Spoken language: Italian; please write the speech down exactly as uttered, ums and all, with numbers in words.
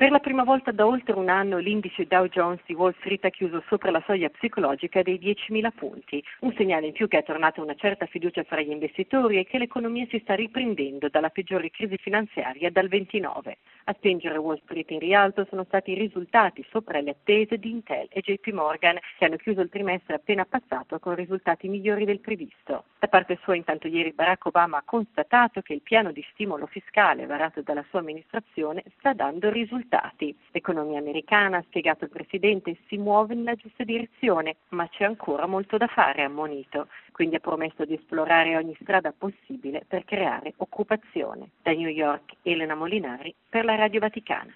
Per la prima volta da oltre un anno l'indice Dow Jones di Wall Street ha chiuso sopra la soglia psicologica dei diecimila punti, un segnale in più che è tornata una certa fiducia fra gli investitori e che l'economia si sta riprendendo dalla peggiore crisi finanziaria dal ventinove. A spingere Wall Street in rialzo sono stati i risultati sopra le attese di Intel e J P Morgan, che hanno chiuso il trimestre appena passato con risultati migliori del previsto. Da parte sua, intanto, ieri Barack Obama ha constatato che il piano di stimolo fiscale varato dalla sua amministrazione sta dando risultati. L'economia americana, ha spiegato il Presidente, si muove nella giusta direzione, ma c'è ancora molto da fare, ha ammonito. Quindi ha promesso di esplorare ogni strada possibile per creare occupazione. Da New York, Elena Molinari per la Radio Vaticana.